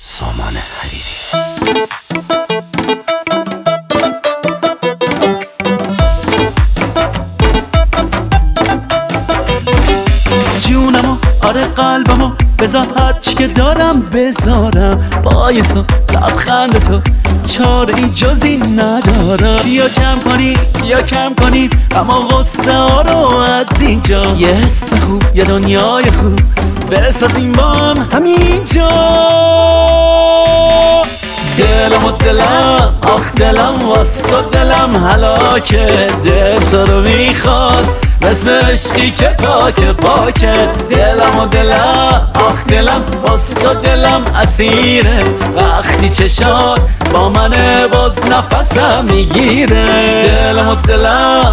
سامان حریری. جونمو آره قلبمو بذار هرچی که دارم بذارم پای تو لبخند تو چاره ای جزی ندارم. یا جمع کنی یا کم کنی اما غصه ها رو از اینجا یه حس خوب یه دنیای خوب بسازیم با هم همینجا. دلم و دلم آخ دلم واسه دلم هلاکه دل تو رو میخواد مثل عشقی که پاکه پاکه. دلم و دلم آخ دلم واسه دلم اسیره وقتی چشات با منه باز نفسم میگیره. دلم و دلم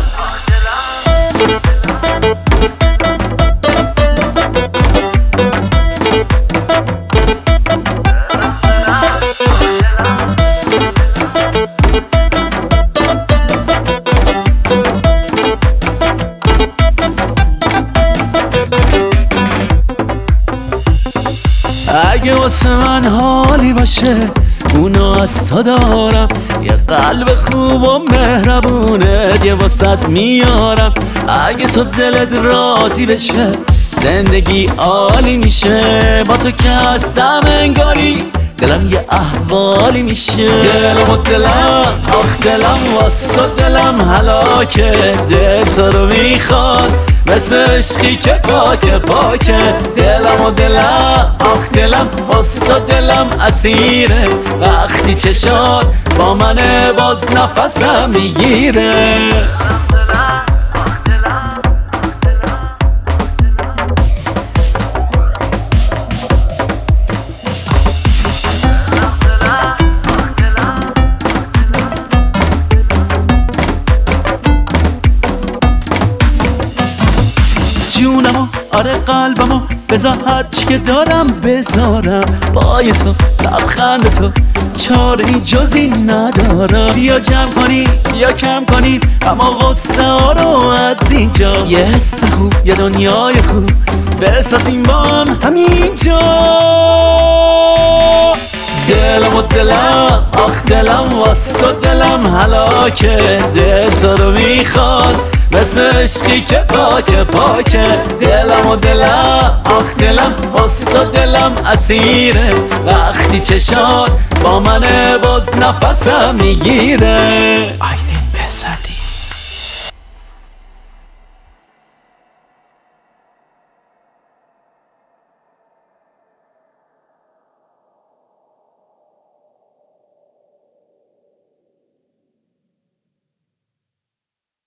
اگه واسه من حالی باشه اونو از تو دارم. یه قلب خوب و مهربونه یه واسط میارم. اگه تو دلت راضی بشه زندگی عالی میشه. با تو که هستم انگاری دلم یه احوالی میشه. دلم و دلم آخ دلم واسه دلم هلاکه دل تو رو میخواد مثل عشقی که پاکه پاکه. دلم و دلم آخ دلم واسه دلم اسیره وقتی چشات با منه باز نفسم میگیره. جونمو آره قلبمو بذار هرچی که دارم بذارم پای تو لبخند تو چاره ای جزی ندارم. یا جمع کنی یا کم کنی اما غصه ها رو از اینجا یه حس خوب یه دنیای خوب بسازیم با هم همینجا. دلم و دلم آخ دلم واسه دلم هلاکه دل تو رو میخواد مثل عشقی که پاکه پاکه. دلم و دلم آخ دلم واسه دلم اسیره وقتی چشات با منه باز نفسم میگیره. آیدین بهزاد.